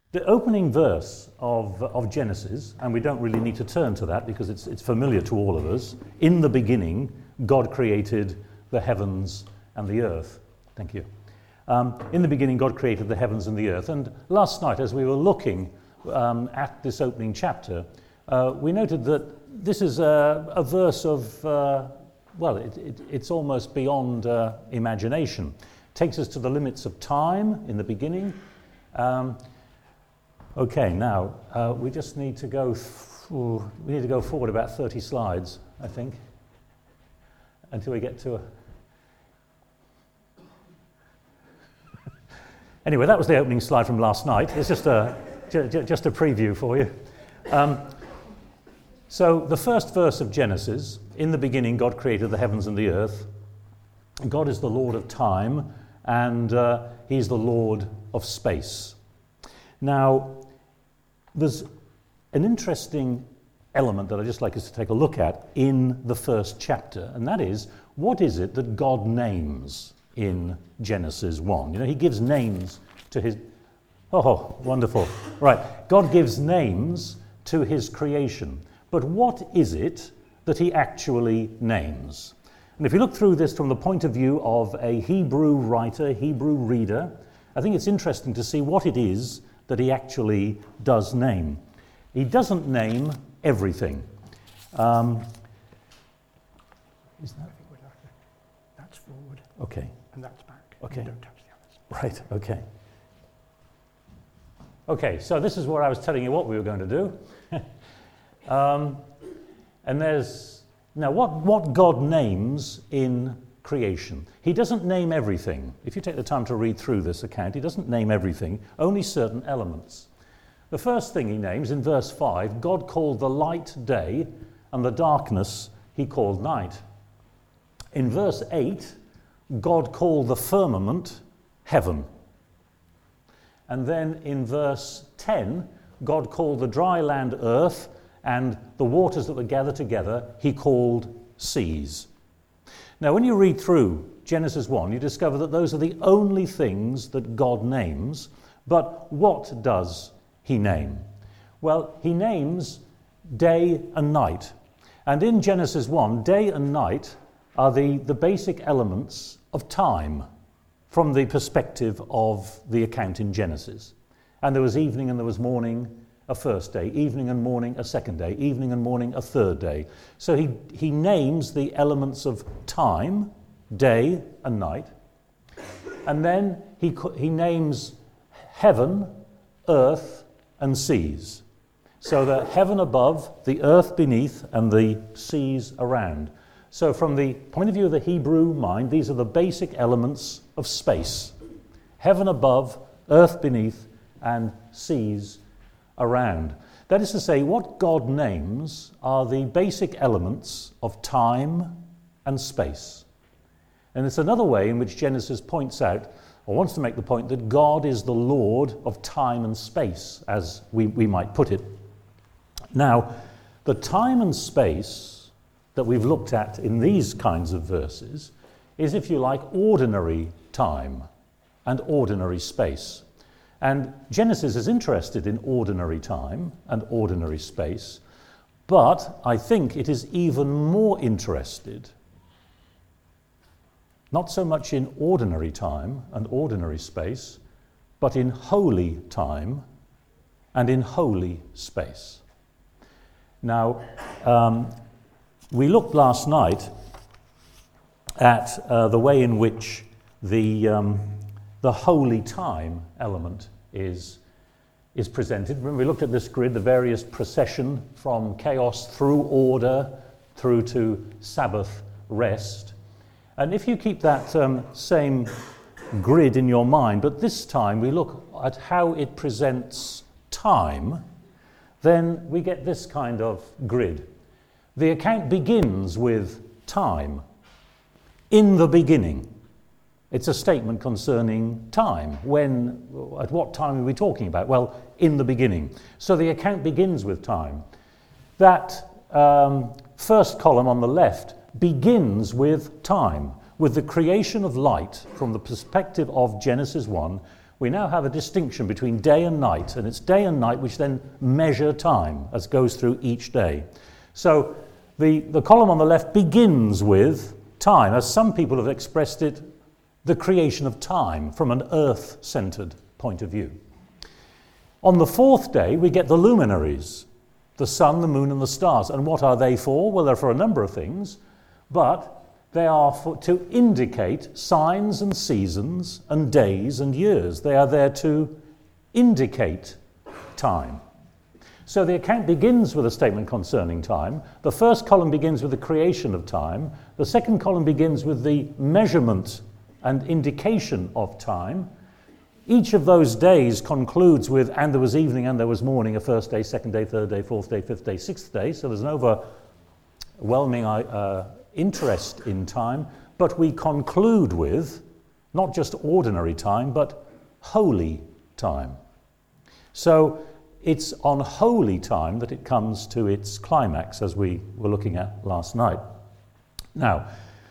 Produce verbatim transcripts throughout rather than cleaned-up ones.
The opening verse of, of Genesis, and we don't really need to turn to that because it's, it's familiar to all of us. In the beginning, God created the heavens and the earth. Thank you. Um, in the beginning, God created the heavens and the earth. And last night, as we were looking um, at this opening chapter, uh, we noted that this is a, a verse of, uh, well, it, it, it's almost beyond uh, imagination. It takes us to the limits of time in the beginning. Um, Okay, now uh, we just need to go. Th- ooh, we need to go forward about thirty slides, I think, until we get to a. Anyway, that was the opening slide from last night. It's just a j- j- just a preview for you. Um, so the first verse of Genesis: in the beginning, God created the heavens and the earth. God is the Lord of time, and uh, He's the Lord of space. Now, there's an interesting element that I'd just like us to take a look at in the first chapter, and that is, what is it that God names in Genesis one? You know, He gives names to His... Oh, wonderful. Right, God gives names to His creation, but what is it that He actually names? And if you look through this from the point of view of a Hebrew writer, Hebrew reader, I think it's interesting to see what it is that He actually does name. He doesn't name everything. Um, is that? I think we'd have to, that's forward. Okay. And that's back. Okay. You don't touch the others. Right, okay. Okay, so this is where I was telling you what we were going to do. um, and there's, now what, what God names in creation. He doesn't name everything. If you take the time to read through this account, He doesn't name everything, only certain elements. The first thing He names in verse five, God called the light day and the darkness He called night. In verse eight, God called the firmament heaven. And then in verse ten, God called the dry land earth, and the waters that were gathered together He called seas. Now, when you read through Genesis one, you discover that those are the only things that God names. But what does He name? Well, He names day and night. And in Genesis one, day and night are the, the basic elements of time from the perspective of the account in Genesis. And there was evening and there was morning, a first day, evening and morning, a second day, evening and morning, a third day. So he, he names the elements of time, day and night, and then he, he names heaven, earth, and seas. So the heaven above, the earth beneath, and the seas around. So from the point of view of the Hebrew mind, these are the basic elements of space. Heaven above, earth beneath, and seas around. That is to say, what God names are the basic elements of time and space. And it's another way in which Genesis points out, or wants to make the point, that God is the Lord of time and space, as we, we might put it. Now, the time and space that we've looked at in these kinds of verses is, if you like, ordinary time and ordinary space. And Genesis is interested in ordinary time and ordinary space, but I think it is even more interested not so much in ordinary time and ordinary space, but in holy time and in holy space. Now, um, we looked last night at uh, the way in which the um, the holy time element is, is presented. When we looked at this grid, the various procession from chaos through order through to Sabbath rest. And if you keep that um, same grid in your mind, but this time we look at how it presents time, then we get this kind of grid. The account begins with time. In the beginning. It's a statement concerning time. When, at what time are we talking about? Well, in the beginning. So the account begins with time. That um, first column on the left begins with time, with the creation of light from the perspective of Genesis one, we now have a distinction between day and night, and it's day and night which then measure time as goes through each day. So the, the column on the left begins with time, as some people have expressed it, the creation of time from an earth-centered point of view. On the fourth day, we get the luminaries, the sun, the moon, and the stars. And what are they for? Well, they're for a number of things, but they are for, to indicate signs and seasons and days and years. They are there to indicate time. So the account begins with a statement concerning time. The first column begins with the creation of time. The second column begins with the measurement and indication of time. Each of those days concludes with, and there was evening and there was morning, a first day, second day, third day, fourth day, fifth day, sixth day. So there's an overwhelming uh, interest in time. But we conclude with not just ordinary time, but holy time. So it's on holy time that it comes to its climax, as we were looking at last night. Now,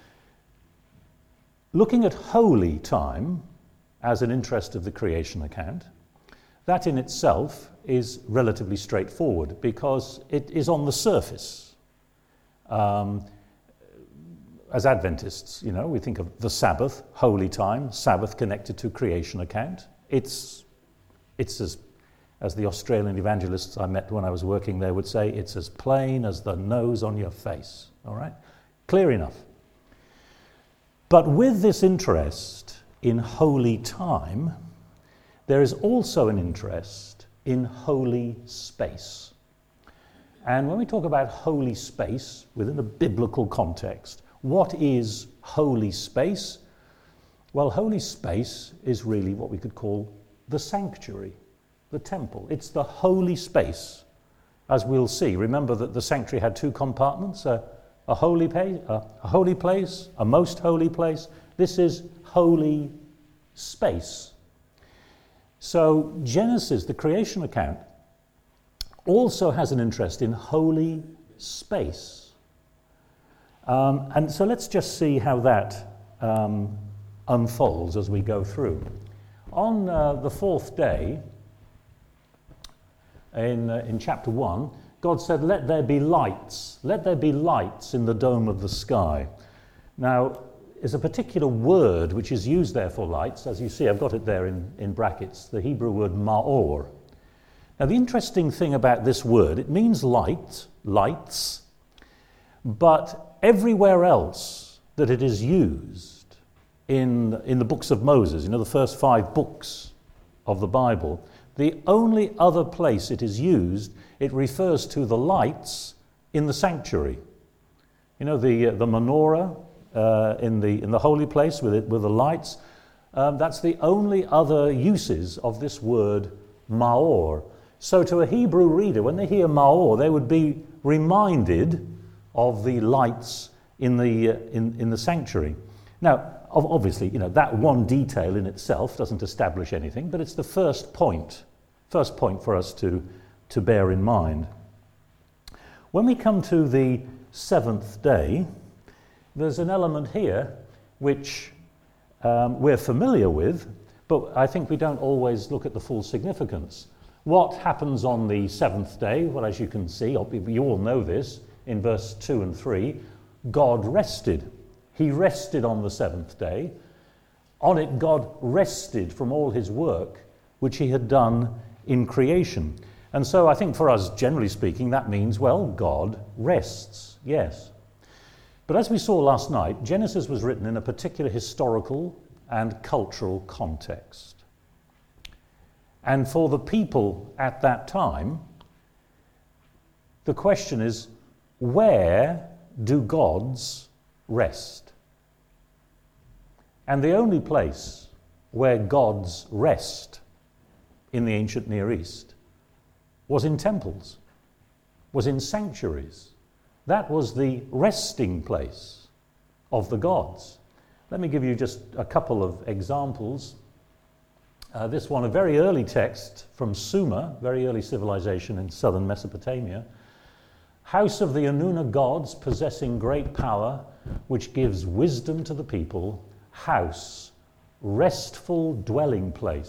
looking at holy time as an interest of the creation account, that in itself is relatively straightforward because it is on the surface. Um, as Adventists, you know, we think of the Sabbath, holy time, Sabbath connected to creation account. It's, it's as, as the Australian evangelists I met when I was working there would say, it's as plain as the nose on your face, all right? Clear enough. But with this interest in holy time, there is also an interest in holy space. And when we talk about holy space within a biblical context, what is holy space? Well, holy space is really what we could call the sanctuary, the temple. It's the holy space, as we'll see. Remember that the sanctuary had two compartments, a, a, holy, place, a, a holy place, a most holy place. This is holy space. So Genesis, the creation account, also has an interest in holy space. Um, and so let's just see how that um, unfolds as we go through. On uh, the fourth day, in, uh, in chapter one, God said, let there be lights. Let there be lights in the dome of the sky. Now, there's a particular word which is used there for lights. As you see, I've got it there in, in brackets, the Hebrew word ma'or. Now, the interesting thing about this word, it means light, lights, but everywhere else that it is used in, in the books of Moses, you know, the first five books of the Bible, the only other place it is used, it refers to the lights in the sanctuary. You know, the, uh, the menorah uh, in, the, in the holy place with, it, with the lights, um, that's the only other uses of this word ma'or. So to a Hebrew reader, when they hear ma'or, they would be reminded of the lights in the, uh, in, in the sanctuary. Now, obviously, you know, that one detail in itself doesn't establish anything, but it's the first point, first point for us to, to bear in mind. When we come to the seventh day, there's an element here which um, we're familiar with, but I think we don't always look at the full significance. What happens on the seventh day? Well, as you can see, you all know this, in verse two and three, God rested. He rested on the seventh day. On it, God rested from all his work, which he had done in creation. And so I think for us, generally speaking, that means, well, God rests, yes. But as we saw last night, Genesis was written in a particular historical and cultural context. And for the people at that time, the question is, where do gods rest? And the only place where gods rest in the ancient Near East was in temples, was in sanctuaries. That was the resting place of the gods. Let me give you just a couple of examples. Uh, this one, a very early text from Sumer, very early civilization in southern Mesopotamia. House of the Anuna gods, possessing great power, which gives wisdom to the people. House, restful dwelling place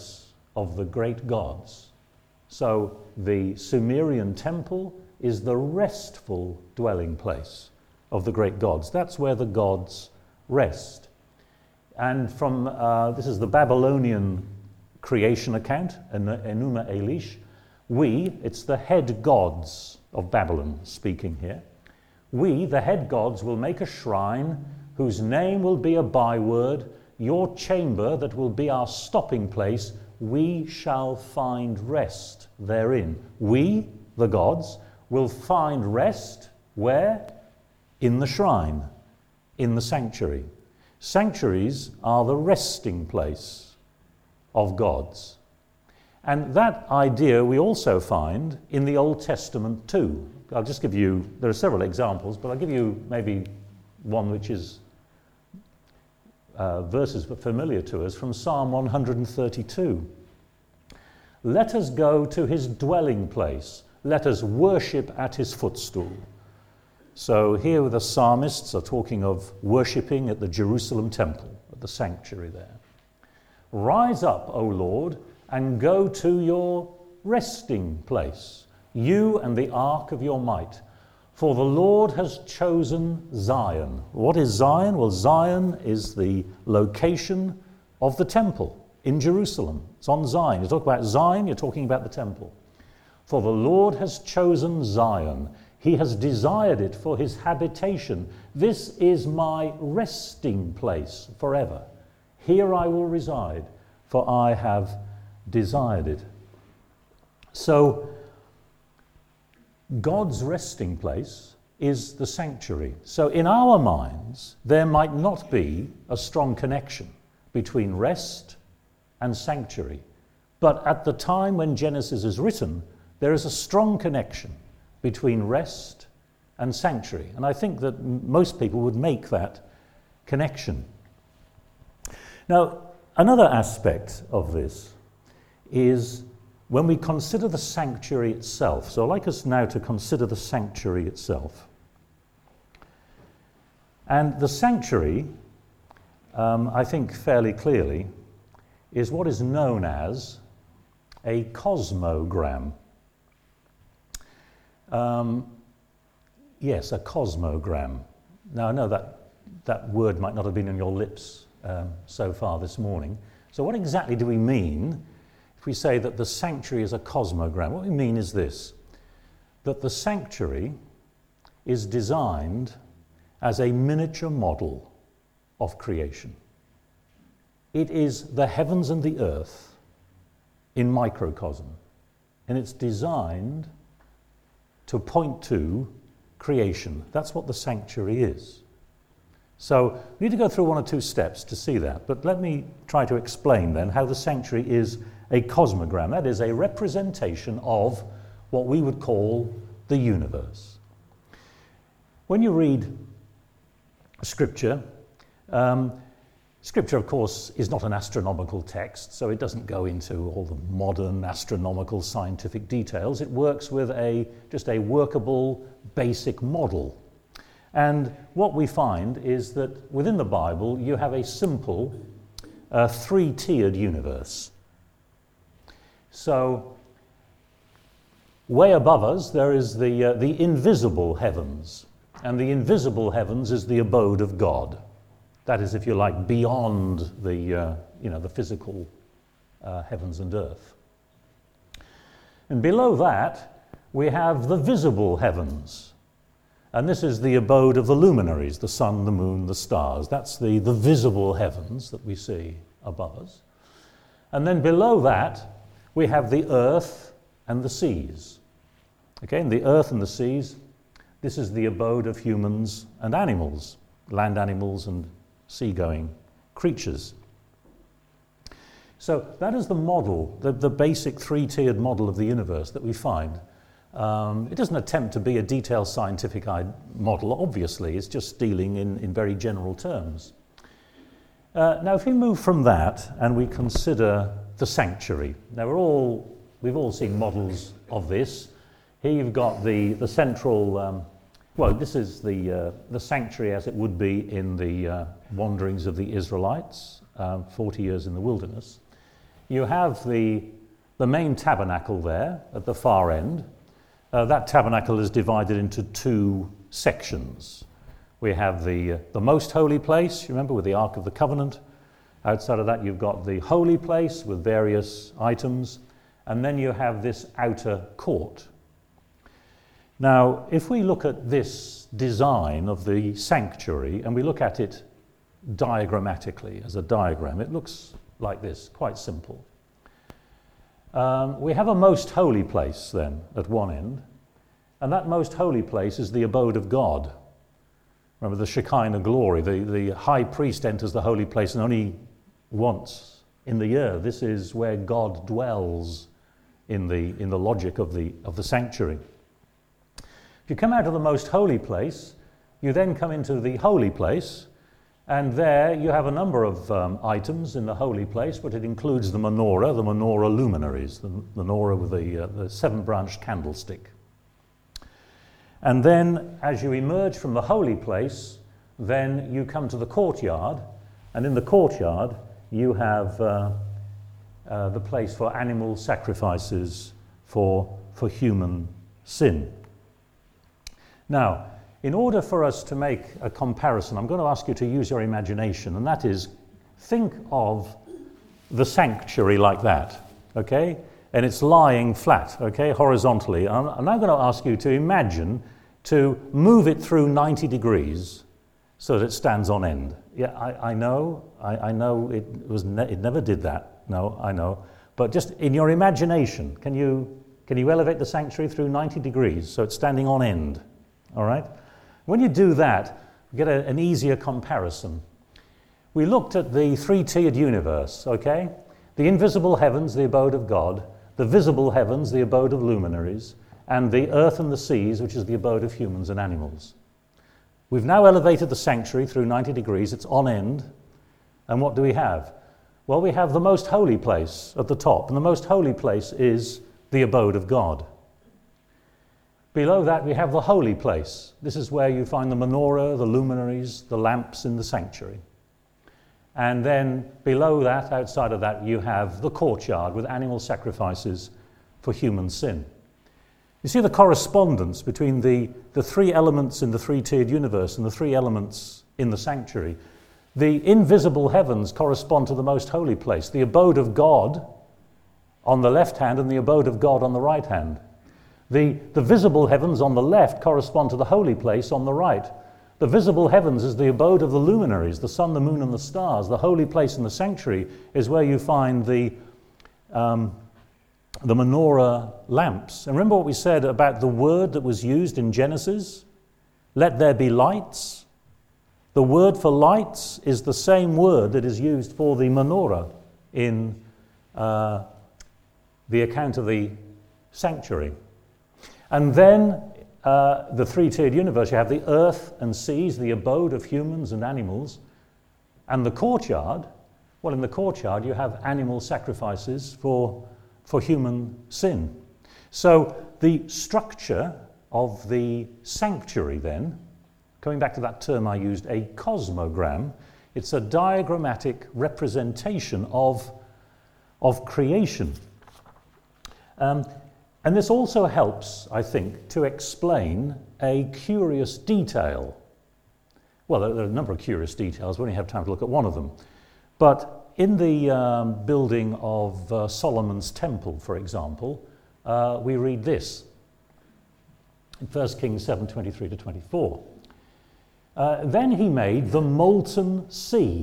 of the great gods. So the Sumerian temple is the restful dwelling place of the great gods. That's where the gods rest. And from, uh, this is the Babylonian creation account, Enuma Elish. We, it's the head gods of Babylon speaking here. We, the head gods, will make a shrine whose name will be a byword, your chamber that will be our stopping place. We shall find rest therein. We, the gods, will find rest where? In the shrine, in the sanctuary. Sanctuaries are the resting place of gods. And that idea we also find in the Old Testament too. I'll just give you, there are several examples, but I'll give you maybe one which is uh, verses familiar to us from Psalm one hundred thirty-two. Let us go to his dwelling place. Let us worship at his footstool. So here the psalmists are talking of worshipping at the Jerusalem temple, at the sanctuary there. Rise up, O Lord, and go to your resting place, you and the ark of your might. For the Lord has chosen Zion. What is Zion? Well, Zion is the location of the temple in Jerusalem. It's on Zion. You talk about Zion, you're talking about the temple. For the Lord has chosen Zion. He has desired it for his habitation. This is my resting place forever. Here I will reside, for I have desired it. So, God's resting place is the sanctuary. So in our minds, there might not be a strong connection between rest and sanctuary. But at the time when Genesis is written, there is a strong connection between rest and sanctuary. And I think that m- most people would make that connection. Now, another aspect of this is when we consider the sanctuary itself. So I'd like us now to consider the sanctuary itself. And the sanctuary, um, I think fairly clearly, is what is known as a cosmogram. Um, yes, a cosmogram. Now I know that that word might not have been on your lips um, so far this morning. So what exactly do we mean if we say that the sanctuary is a cosmogram? What we mean is this, that the sanctuary is designed as a miniature model of creation. It is the heavens and the earth in microcosm, and it's designed to point to creation. That's what the sanctuary is. So we need to go through one or two steps to see that, but let me try to explain then how the sanctuary is a cosmogram. That is a representation of what we would call the universe. When you read Scripture, um, Scripture, of course, is not an astronomical text, so it doesn't go into all the modern astronomical scientific details. It works with a just a workable, basic model. And what we find is that within the Bible, you have a simple uh, three-tiered universe. So, way above us, there is the, uh, the invisible heavens. And the invisible heavens is the abode of God. That is, if you like, beyond the, uh, you know, the physical uh, heavens and earth. And below that, we have the visible heavens. And this is the abode of the luminaries, the sun, the moon, the stars. That's the, the visible heavens that we see above us. And then below that, we have the earth and the seas. Okay, and the earth and the seas, this is the abode of humans and animals, land animals and seagoing creatures. So that is the model, the, the basic three-tiered model of the universe that we find. Um, it doesn't attempt to be a detailed scientific model, obviously. It's just dealing in, in very general terms. Uh, now, if we move from that and we consider the sanctuary. Now, we're all, we've all seen models of this. Here you've got the, the central, um, well, this is the, uh, the sanctuary as it would be in the uh, wanderings of the Israelites, um, forty years in the wilderness. you have the, the main tabernacle there at the far end. Uh, that tabernacle is divided into two sections. We have the, uh, the most holy place, you remember, with the Ark of the Covenant. Outside of that, you've got the holy place with various items. And then you have this outer court. Now, if we look at this design of the sanctuary and we look at it diagrammatically as a diagram, it looks like this, quite simple. Um, we have a most holy place then at one end, and that most holy place is the abode of God. Remember the Shekinah glory, the, the high priest enters the holy place and only once in the year. This is where God dwells in the, in the logic of the, of the sanctuary. If you come out of the most holy place, you then come into the holy place, and there you have a number of um, items in the holy place, but it includes the menorah, the menorah luminaries, the menorah with the, uh, the seven-branched candlestick. And then, as you emerge from the holy place, then you come to the courtyard, and in the courtyard you have uh, uh, the place for animal sacrifices for, for human sin. Now, in order for us to make a comparison, I'm going to ask you to use your imagination, and that is, think of the sanctuary like that, okay? And it's lying flat, okay, horizontally. I'm, I'm now going to ask you to imagine to move it through ninety degrees so that it stands on end. Yeah, I, I know, I, I know it was ne- it never did that. No, I know. But just in your imagination, can you can you elevate the sanctuary through ninety degrees so it's standing on end? All right? When you do that, you get a, an easier comparison. We looked at the three-tiered universe, okay? The invisible heavens, the abode of God, the visible heavens, the abode of luminaries, and the earth and the seas, which is the abode of humans and animals. We've now elevated the sanctuary through ninety degrees, it's on end, and what do we have? Well, we have the most holy place at the top, and the most holy place is the abode of God. Below that, we have the holy place. This is where you find the menorah, the luminaries, the lamps in the sanctuary. And then below that, outside of that, you have the courtyard with animal sacrifices for human sin. You see the correspondence between the, the three elements in the three-tiered universe and the three elements in the sanctuary. The invisible heavens correspond to the most holy place, the abode of God on the left hand and the abode of God on the right hand. The, the visible heavens on the left correspond to the holy place on the right. The visible heavens is the abode of the luminaries, the sun, the moon, and the stars. The holy place in the sanctuary is where you find the, um, the menorah lamps. And remember what we said about the word that was used in Genesis? Let there be lights. The word for lights is the same word that is used for the menorah in uh, the account of the sanctuary. And then uh, the three-tiered universe, you have the earth and seas, the abode of humans and animals, and the courtyard. Well, in the courtyard you have animal sacrifices for, for human sin. So the structure of the sanctuary then, coming back to that term I used, a cosmogram, it's a diagrammatic representation of, of creation. Um, And this also helps, I think, to explain a curious detail. Well, there are a number of curious details. We only have time to look at one of them. But in the um, building of uh, Solomon's temple, for example, uh, we read this in First Kings seven, twenty-three to twenty-four. Uh, then he made the molten sea.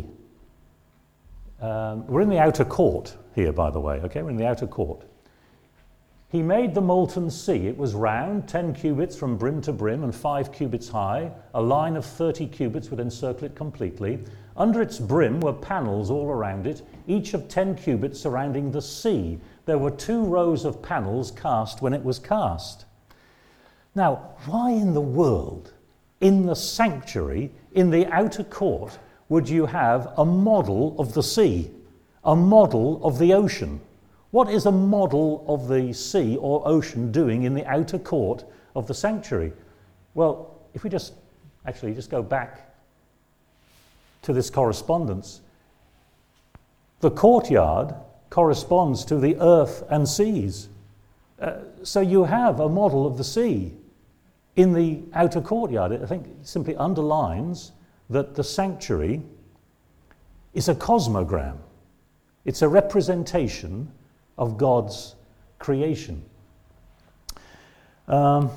Um, we're in the outer court here, by the way, okay? We're in the outer court. He made the molten sea. It was round, ten cubits from brim to brim and five cubits high. A line of thirty cubits would encircle it completely. Under its brim were panels all around it, each of ten cubits surrounding the sea. There were two rows of panels cast when it was cast. Now, why in the world, in the sanctuary, in the outer court, would you have a model of the sea, a model of the ocean? What is a model of the sea or ocean doing in the outer court of the sanctuary? Well, if we just actually just go back to this correspondence, the courtyard corresponds to the earth and seas. Uh, so you have a model of the sea in the outer courtyard. I think it simply underlines that the sanctuary is a cosmogram. It's a representation of God's creation. Um,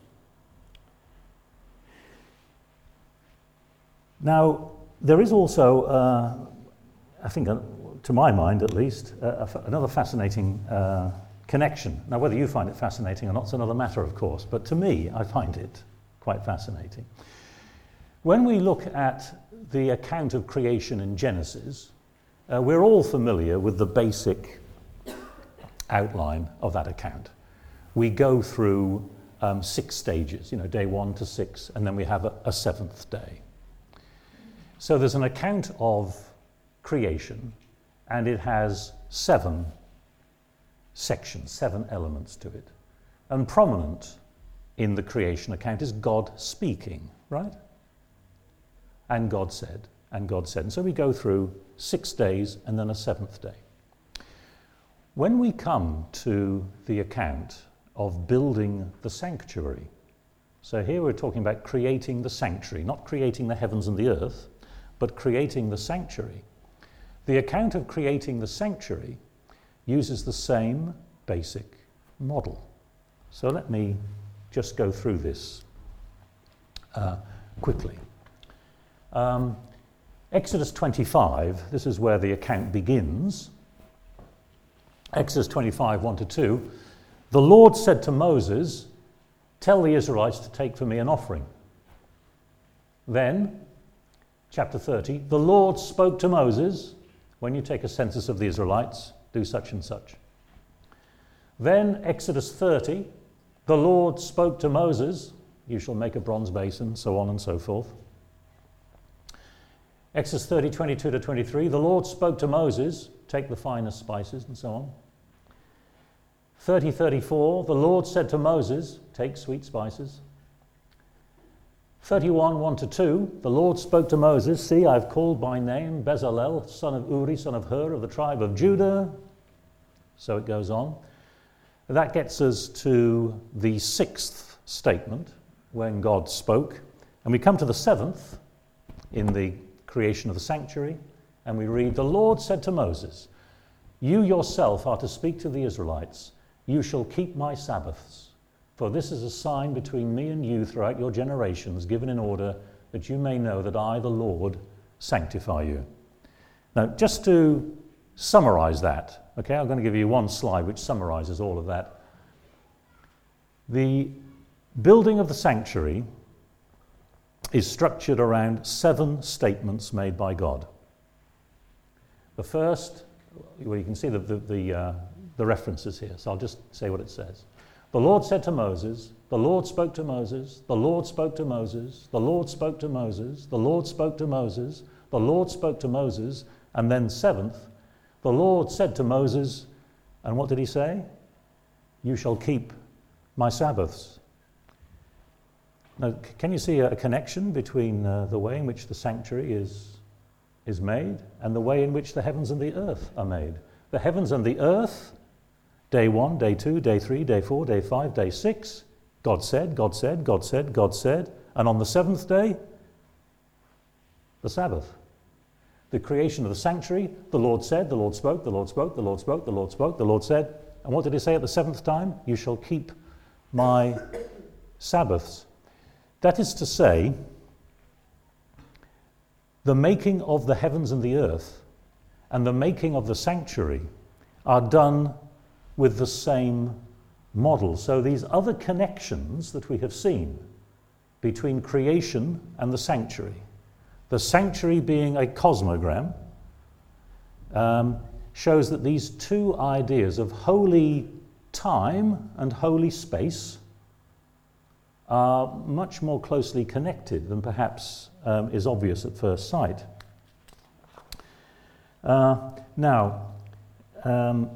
now, there is also, uh, I think, uh, to my mind at least, uh, another fascinating uh, connection. Now, whether you find it fascinating or not is another matter, of course, but to me, I find it quite fascinating. When we look at the account of creation in Genesis, uh, we're all familiar with the basic outline of that account. We go through um, six stages, you know, day one to six, and then we have a, a seventh day. So there's an account of creation, and it has seven sections, seven elements to it. And prominent in the creation account is God speaking, right? And God said, and God said. And so we go through six days and then a seventh day. When we come to the account of building the sanctuary, so here we're talking about creating the sanctuary, not creating the heavens and the earth, but creating the sanctuary. The account of creating the sanctuary uses the same basic model. So let me just go through this uh, quickly. Um, Exodus twenty-five, this is where the account begins. Exodus twenty-five, one to two. The Lord said to Moses, "Tell the Israelites to take for me an offering." Then, chapter thirty, the Lord spoke to Moses, "When you take a census of the Israelites, do such and such." Then, Exodus thirty, the Lord spoke to Moses, "You shall make a bronze basin," so on and so forth. Exodus thirty, twenty-two to twenty-three, the Lord spoke to Moses, "Take the finest spices," and so on. thirty, thirty-four, the Lord said to Moses, "Take sweet spices." thirty-one, one to two, the Lord spoke to Moses, "See, I've called by name Bezalel, son of Uri, son of Hur, of the tribe of Judah." So it goes on. That gets us to the sixth statement, when God spoke. And we come to the seventh, in the creation of the sanctuary, and we read, "The Lord said to Moses, you yourself are to speak to the Israelites. You shall keep my Sabbaths, for this is a sign between me and you throughout your generations, given in order that you may know that I, the Lord, sanctify you." Now, just to summarize that, okay, I'm going to give you one slide which summarizes all of that. The building of the sanctuary is structured around seven statements made by God. The first, well, you can see the, the, the, uh, the references here, so I'll just say what it says. The Lord said to Moses, the Lord spoke to Moses, the Lord spoke to Moses, the Lord spoke to Moses, the Lord spoke to Moses, the Lord spoke to Moses, and then seventh, the Lord said to Moses, and what did he say? "You shall keep my Sabbaths." Now, can you see a connection between uh, the way in which the sanctuary is, is made and the way in which the heavens and the earth are made? The heavens and the earth, day one, day two, day three, day four, day five, day six, God said, God said, God said, God said, and on the seventh day, the Sabbath. The creation of the sanctuary, the Lord said, the Lord spoke, the Lord spoke, the Lord spoke, the Lord spoke, the Lord said, and what did he say at the seventh time? "You shall keep my Sabbaths." That is to say, the making of the heavens and the earth and the making of the sanctuary are done with the same model. So these other connections that we have seen between creation and the sanctuary, the sanctuary being a cosmogram, um, shows that these two ideas of holy time and holy space are much more closely connected than perhaps um, is obvious at first sight. Uh, now, um,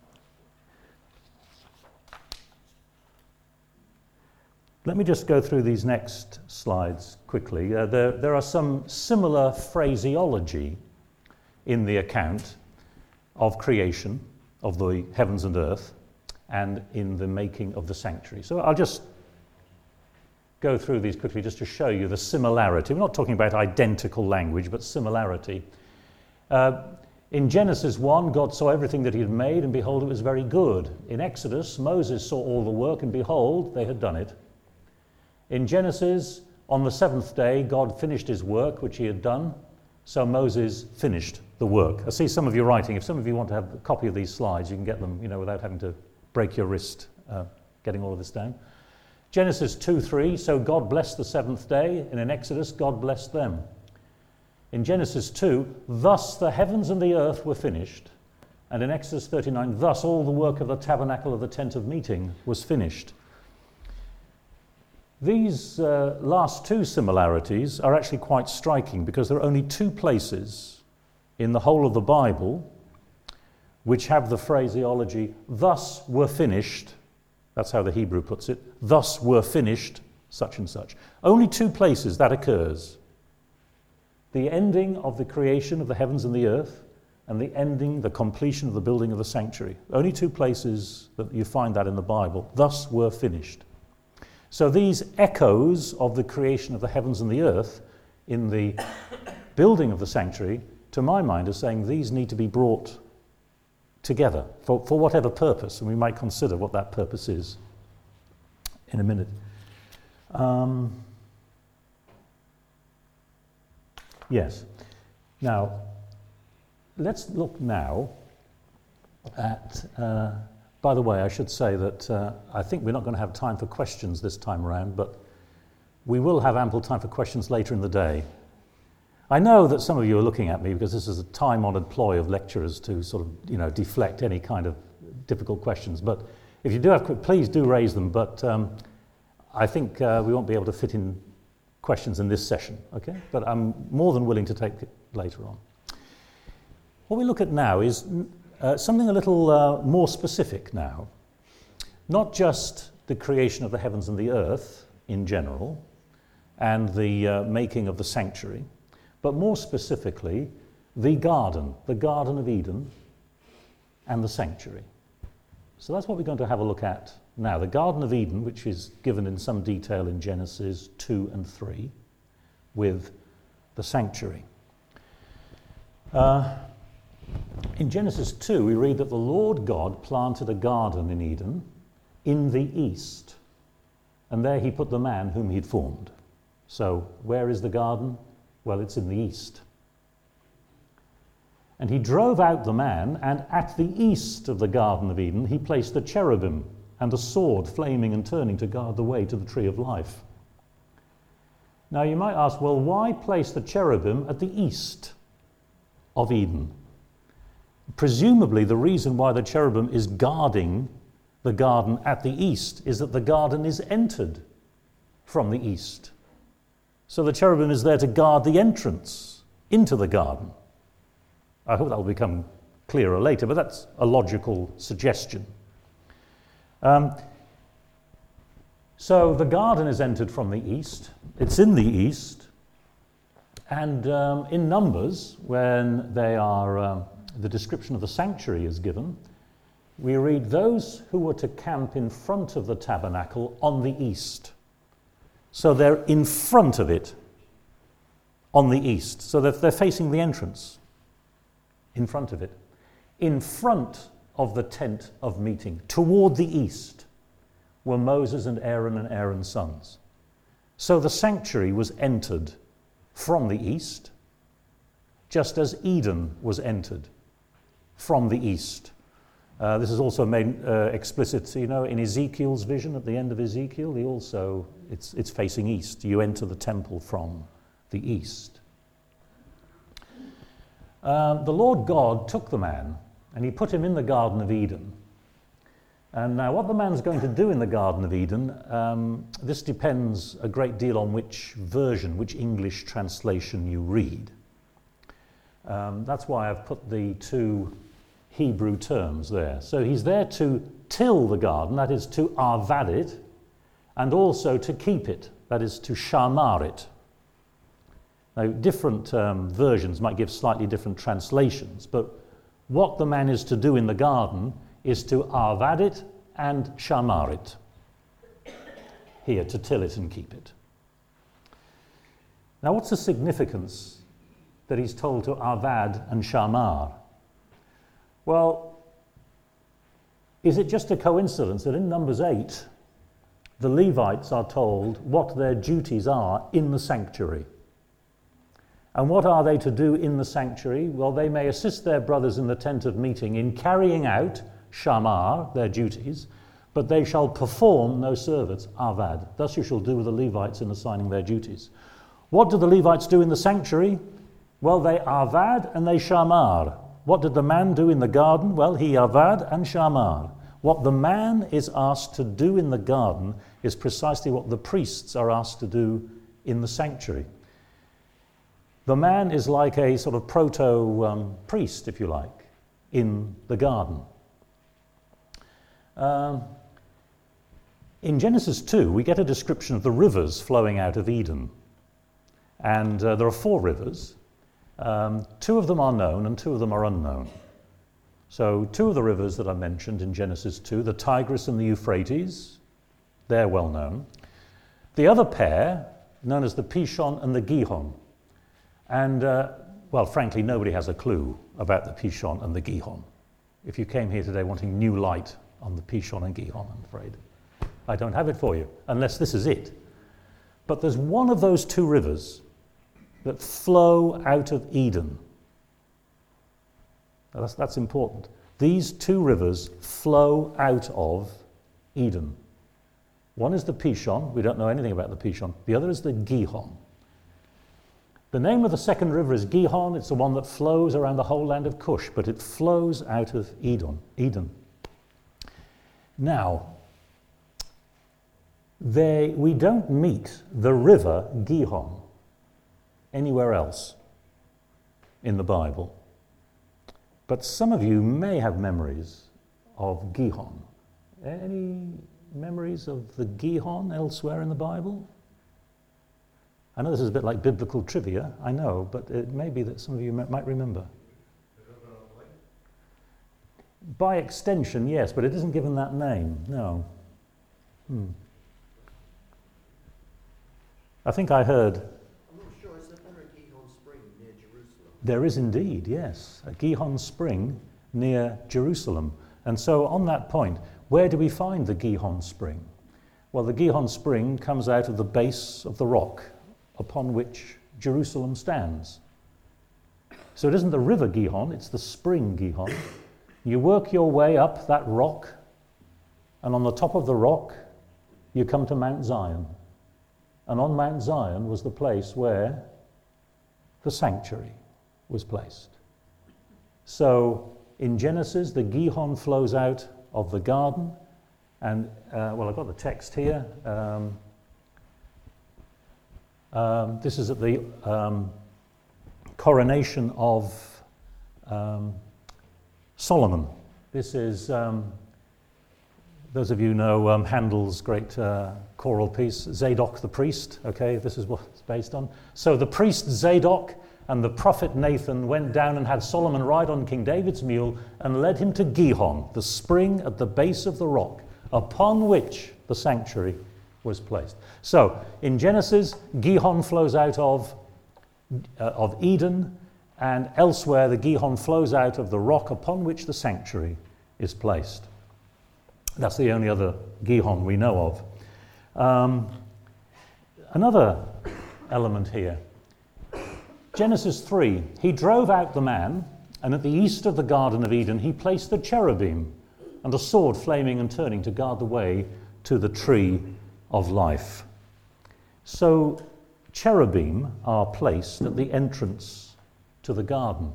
let me just go through these next slides quickly. Uh, there, there are some similar phraseology in the account of creation of the heavens and earth and in the making of the sanctuary. So I'll just go through these quickly just to show you the similarity. We're not talking about identical language, but similarity. Uh, in Genesis one, God saw everything that he had made, and behold, it was very good. In Exodus, Moses saw all the work, and behold, they had done it. In Genesis, on the seventh day, God finished his work, which he had done, so Moses finished the work. I see some of you writing. If some of you want to have a copy of these slides, you can get them, you know, without having to break your wrist uh, getting all of this down. Genesis two three, so God blessed the seventh day, and in Exodus, God blessed them. In Genesis two, thus the heavens and the earth were finished, and in Exodus thirty-nine, thus all the work of the tabernacle of the tent of meeting was finished. These uh, last two similarities are actually quite striking because there are only two places in the whole of the Bible which have the phraseology, thus were finished. That's how the Hebrew puts it. Thus were finished such and such. Only two places that occurs. The ending of the creation of the heavens and the earth, and the ending, the completion of the building of the sanctuary. Only two places that you find that in the Bible. Thus were finished. So these echoes of the creation of the heavens and the earth in the building of the sanctuary, to my mind, are saying these need to be brought together for, for whatever purpose, and we might consider what that purpose is in a minute. Um, yes. Now, let's look now at, uh, by the way, I should say that uh, I think we're not going to have time for questions this time around, but we will have ample time for questions later in the day. I know that some of you are looking at me because this is a time-honoured ploy of lecturers to sort of, you know, deflect any kind of difficult questions. But if you do have, please do raise them. But um, I think uh, we won't be able to fit in questions in this session, okay? But I'm more than willing to take it later on. What we look at now is uh, something a little uh, more specific now. Not just the creation of the heavens and the earth in general, and the uh, making of the sanctuary, but more specifically, the garden, the Garden of Eden, and the sanctuary. So that's what we're going to have a look at now. The Garden of Eden, which is given in some detail in Genesis two and three, with the sanctuary. Uh, in Genesis two, we read that the Lord God planted a garden in Eden in the east, and there he put the man whom he'd formed. So where is the garden? Well, it's in the east. And he drove out the man, and at the east of the Garden of Eden, he placed the cherubim and a sword flaming and turning to guard the way to the tree of life. Now you might ask, well, why place the cherubim at the east of Eden? Presumably the reason why the cherubim is guarding the garden at the east is that the garden is entered from the east. So the cherubim is there to guard the entrance into the garden. I hope that will become clearer later, but that's a logical suggestion. Um, so the garden is entered from the east. It's in the east. And um, in Numbers, when they are, um, the description of the sanctuary is given, we read those who were to camp in front of the tabernacle on the east. So they're in front of it on the east. So they're, they're facing the entrance in front of it. In front of the tent of meeting, toward the east, were Moses and Aaron and Aaron's sons. So the sanctuary was entered from the east, just as Eden was entered from the east. Uh, this is also made uh, explicit, you know, in Ezekiel's vision at the end of Ezekiel. He also, it's, it's facing east. You enter the temple from the east. Uh, the Lord God took the man and he put him in the Garden of Eden. And now what the man's going to do in the Garden of Eden, um, this depends a great deal on which version, which English translation you read. Um, that's why I've put the two Hebrew terms there. So he's there to till the garden, that is to arvad it, and also to keep it, that is to shamar it. Now different um, versions might give slightly different translations, but what the man is to do in the garden is to arvad it and shamar it. Here, to till it and keep it. Now, what's the significance that he's told to arvad and shamar? Well, is it just a coincidence that in Numbers eight, the Levites are told what their duties are in the sanctuary? And what are they to do in the sanctuary? Well, they may assist their brothers in the tent of meeting in carrying out shamar, their duties, but they shall perform no service, avad. Thus you shall do with the Levites in assigning their duties. What do the Levites do in the sanctuary? Well, they avad and they shamar. What did the man do in the garden? Well, he avad and shamar. What the man is asked to do in the garden is precisely what the priests are asked to do in the sanctuary. The man is like a sort of proto-priest, um, if you like, in the garden. Um, in Genesis two, we get a description of the rivers flowing out of Eden. And uh, there are four rivers. Um, two of them are known and two of them are unknown. So two of the rivers that are mentioned in Genesis two, the Tigris and the Euphrates, they're well known. The other pair, known as the Pishon and the Gihon. And, uh, well, frankly, nobody has a clue about the Pishon and the Gihon. If you came here today wanting new light on the Pishon and Gihon, I'm afraid I don't have it for you, unless this is it. But there's one of those two rivers that flow out of Eden. Now that's, that's important. These two rivers flow out of Eden. One is the Pishon. We don't know anything about the Pishon. The other is the Gihon. The name of the second river is Gihon. It's the one that flows around the whole land of Cush, but it flows out of Eden. Eden. Now, they, we don't meet the river Gihon anywhere else in the Bible. But some of you may have memories of Gihon. Any memories of the Gihon elsewhere in the Bible? I know this is a bit like biblical trivia, I know, but it may be that some of you might remember. By extension, yes, but it isn't given that name, no. Hmm. I think I heard... I'm not sure, is there a Gihon Spring near Jerusalem? There is indeed, yes, a Gihon Spring near Jerusalem. And so on that point, where do we find the Gihon Spring? Well, the Gihon Spring comes out of the base of the rock upon which Jerusalem stands. So it isn't the river Gihon, it's the spring Gihon. You work your way up that rock, and on the top of the rock, you come to Mount Zion. And on Mount Zion was the place where the sanctuary was placed. So in Genesis, the Gihon flows out of the garden, and, uh, well, I've got the text here. Um, um, this is at the um, coronation of um, Solomon. This is, um, those of you know um, Handel's great uh, choral piece, Zadok the priest, okay, this is what it's based on. So the priest Zadok and the prophet Nathan went down and had Solomon ride on King David's mule and led him to Gihon, the spring at the base of the rock, upon which the sanctuary was placed. So in Genesis, Gihon flows out of, uh, of Eden, and elsewhere the Gihon flows out of the rock upon which the sanctuary is placed. That's the only other Gihon we know of. Um, another element here. Genesis three, he drove out the man, and at the east of the Garden of Eden he placed the cherubim and a sword flaming and turning to guard the way to the tree of life. So cherubim are placed at the entrance to the garden.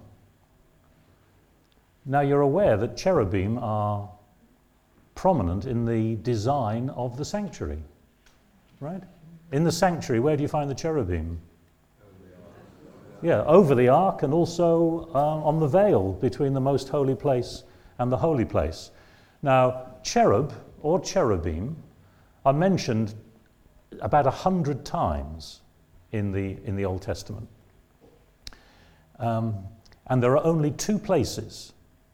Now you're aware that cherubim are prominent in the design of the sanctuary, right? In the sanctuary, where do you find the cherubim? Yeah, over the ark, and also uh, on the veil between the most holy place and the holy place. Now, cherub or cherubim are mentioned about a hundred times in the in the Old Testament, um, and there are only two places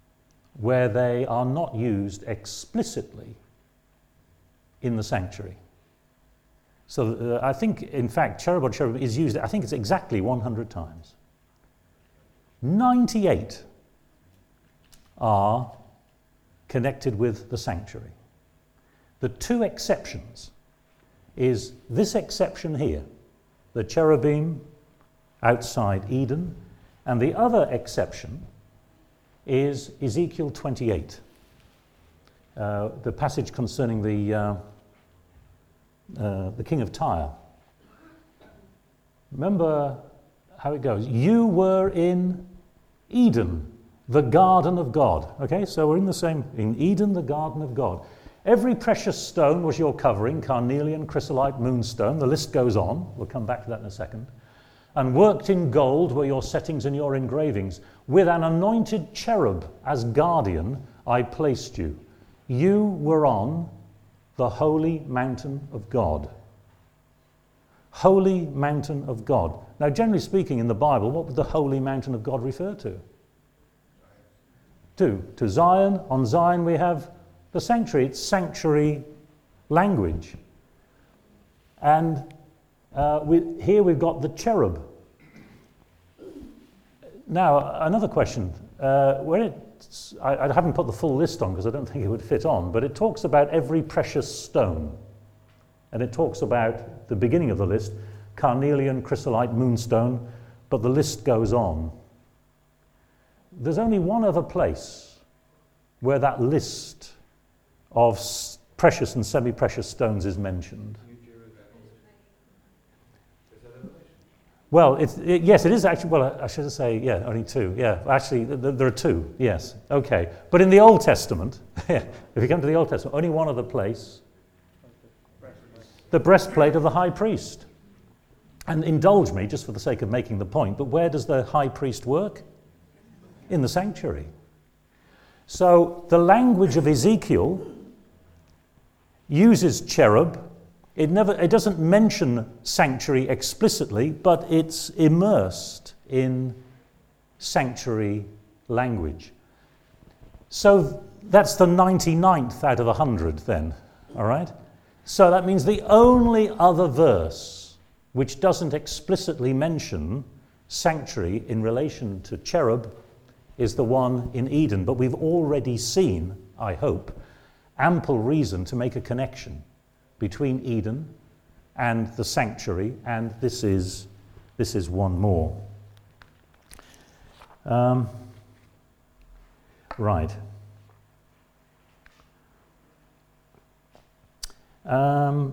where they are not used explicitly in the sanctuary. So uh, I think, in fact, cherub or cherubim is used, I think it's exactly one hundred times. ninety-eight are connected with the sanctuary. The two exceptions is this exception here, the cherubim outside Eden, and the other exception is Ezekiel twenty-eight, uh, the passage concerning the uh, uh, the king of Tyre. Remember how it goes. You were in Eden, the garden of God. Okay, so we're in the same, in Eden, the garden of God. Every precious stone was your covering, carnelian, chrysolite, moonstone. The list goes on. We'll come back to that in a second. And worked in gold were your settings and your engravings. With an anointed cherub as guardian, I placed you. You were on the holy mountain of God. Holy mountain of God. Now, generally speaking, in the Bible, what would the holy mountain of God refer to? To, to Zion. On Zion we have the sanctuary. It's sanctuary language. And uh, we, here we've got the cherub. Now, another question. Uh, where it's, I, I haven't put the full list on because I don't think it would fit on, but it talks about every precious stone. And it talks about the beginning of the list, carnelian, chrysolite, moonstone, but the list goes on. There's only one other place where that list of s- precious and semi-precious stones is mentioned. Well, it's, it, yes, it is actually, well, I should say, yeah, only two. Yeah, actually, th- th- there are two, yes. Okay. But in the Old Testament, if you come to the Old Testament, only one other place, the breastplate of the high priest. And indulge me, just for the sake of making the point, but where does the high priest work? In the sanctuary. So the language of Ezekiel uses cherub. It never, it doesn't mention sanctuary explicitly, but it's immersed in sanctuary language. So that's the ninety-ninth out of one hundred then, all right? So that means the only other verse which doesn't explicitly mention sanctuary in relation to cherub is the one in Eden. But we've already seen, I hope, ample reason to make a connection between Eden and the sanctuary, and this is this is one more. Um, right. Um,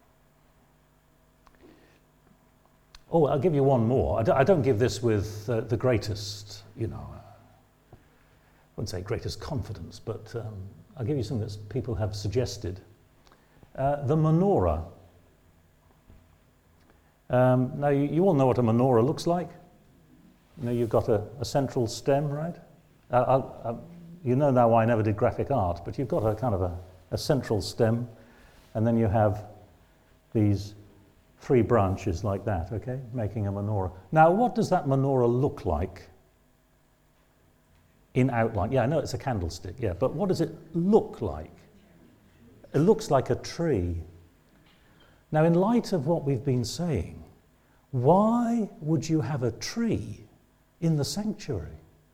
oh, I'll give you one more. I don't, I don't give this with uh, the greatest, you know, uh, I wouldn't say greatest confidence, but um, I'll give you something that people have suggested. Uh, the menorah. Um, now, you, you all know what a menorah looks like. You know, you've got a, a central stem, right? Uh, I, I, you know now why I never did graphic art, but you've got a kind of a, a central stem, and then you have these three branches like that, okay, making a menorah. Now, what does that menorah look like in outline? Yeah, I know it's a candlestick, yeah, but what does it look like? It looks like a tree. Now, in light of what we've been saying, why would you have a tree in the sanctuary?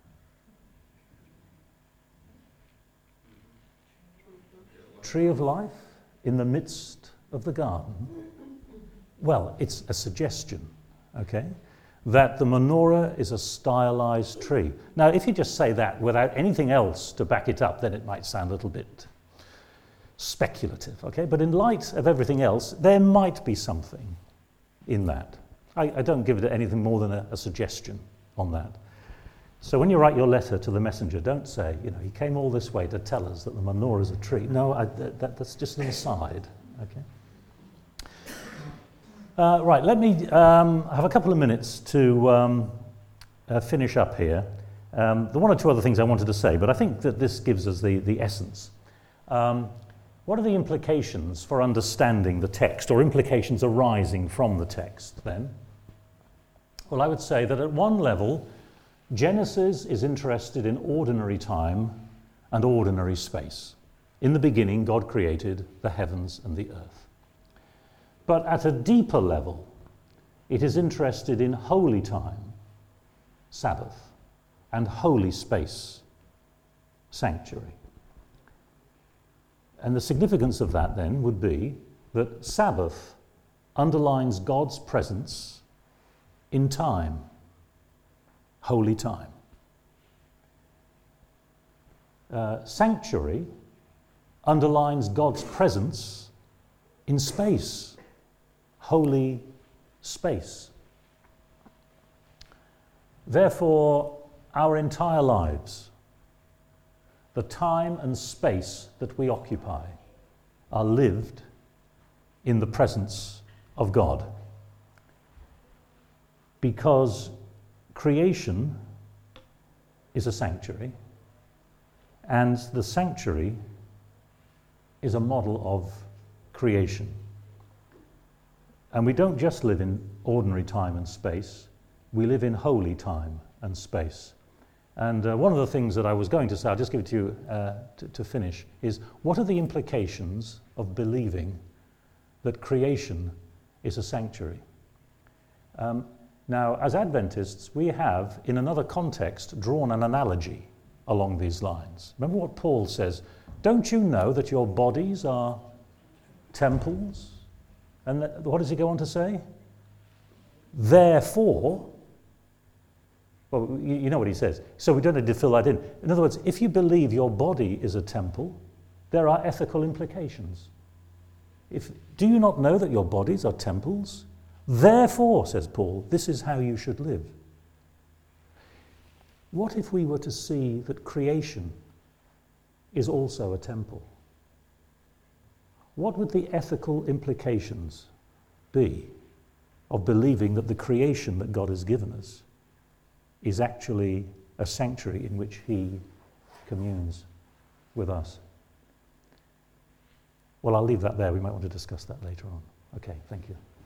Tree of life in the midst of the garden? Well, it's a suggestion, okay, that the menorah is a stylized tree. Now, if you just say that without anything else to back it up, then it might sound a little bit speculative, okay? But in light of everything else, there might be something in that. I, I don't give it anything more than a, a suggestion on that. So when you write your letter to the messenger, don't say, you know, he came all this way to tell us that the menorah is a tree. No, I, that, that's just an aside, okay? Uh, right, let me um, have a couple of minutes to um, uh, finish up here. Um, there are one or two other things I wanted to say, but I think that this gives us the, the essence. Um, What are the implications for understanding the text, or implications arising from the text then? Well, I would say that at one level, Genesis is interested in ordinary time and ordinary space. In the beginning, God created the heavens and the earth. But at a deeper level, it is interested in holy time, Sabbath, and holy space, sanctuary. And the significance of that then would be that Sabbath underlines God's presence in time, holy time. Uh, sanctuary underlines God's presence in space, holy space. Therefore, our entire lives, the time and space that we occupy, are lived in the presence of God. Because creation is a sanctuary, and the sanctuary is a model of creation. And we don't just live in ordinary time and space, we live in holy time and space. And uh, one of the things that I was going to say, I'll just give it to you uh, to, to finish, is what are the implications of believing that creation is a sanctuary? Um, now, as Adventists, we have, in another context, drawn an analogy along these lines. Remember what Paul says, don't you know that your bodies are temples? And th- what does he go on to say? Therefore, well, you, you know what he says. So we don't need to fill that in. In other words, if you believe your body is a temple, there are ethical implications. If, do you not know that your bodies are temples? Therefore, says Paul, this is how you should live. What if we were to see that creation is also a temple? What would the ethical implications be of believing that the creation that God has given us is actually a sanctuary in which he communes with us? Well, I'll leave that there. We might want to discuss that later on. Okay, thank you.